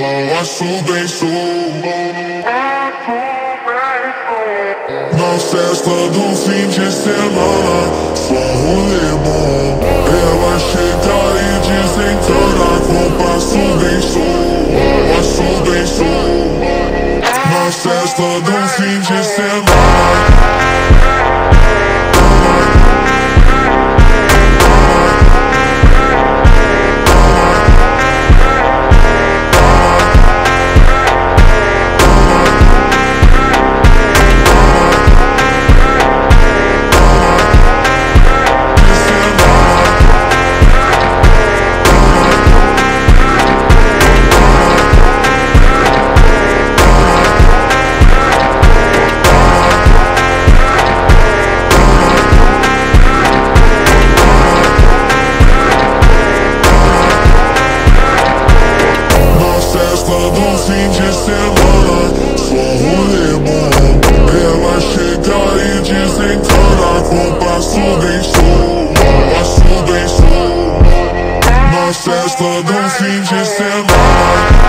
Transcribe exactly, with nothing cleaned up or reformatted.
Balanço bem solto na festa do fim de semana, só rolê bom. Ela chega e desencana com passo bem solto, passo bem solto na festa do fim de semana. Do fim de semana, só rolê bom. Ela chega e desencana com passo bem solto, passo bem solto na festa do fim de semana.